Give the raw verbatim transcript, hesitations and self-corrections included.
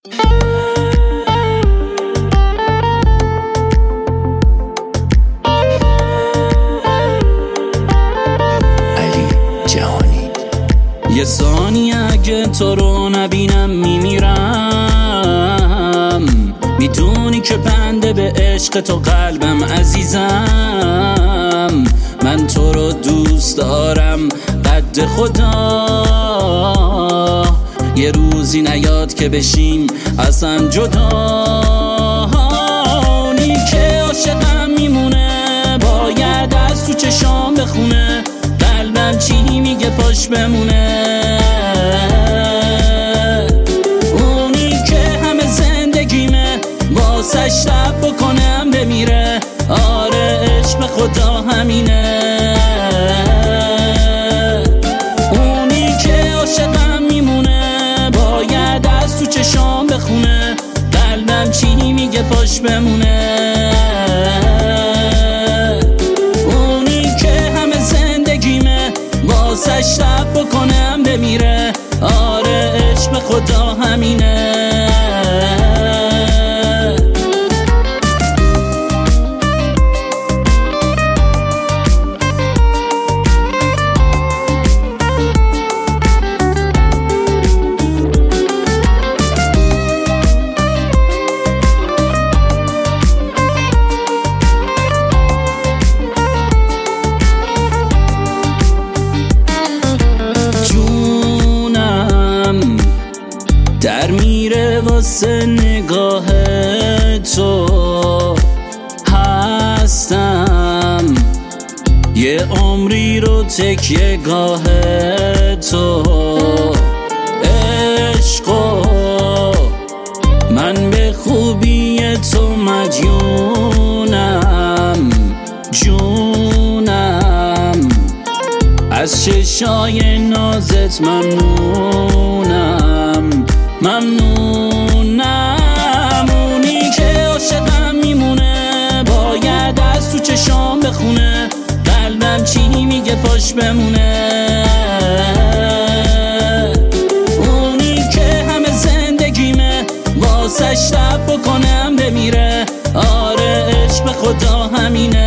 یه ثانیه اگه تو رو نبینم میمیرم، میدونی که بنده به عشق تو قلبم عزیزم. من تو رو دوست دارم قد خدا، یه روزی نیاد که بشیم اصلا جدا. اونی که عاشقم میمونه باید از تو چشام بخونه، قلبم چی میگه پاش بمونه. اونی که همه زندگیمه واسش لب بکنم بمیره، آره عشق خدا همینه. اونی که عاشقم میمونه باید از تو چشام بخونه، قلبم چی میگه پاش بمونه. واسش لب بکنم بمیره، آره عشق خدا همینه. در میره واسه نگاه تو هستم، یه عمری رو تکیه گاه تو. عشقو من به خوبی تو مدیونم، جونم از چشای نازت ممنونم، ممنونم. اونی که عاشقم میمونه باید از تو چشام بخونه، قلبم چی میگه پاش بمونه. اونی که همه زندگیمه واسش لب بکنم بمیره، آره عشق خدا همینه.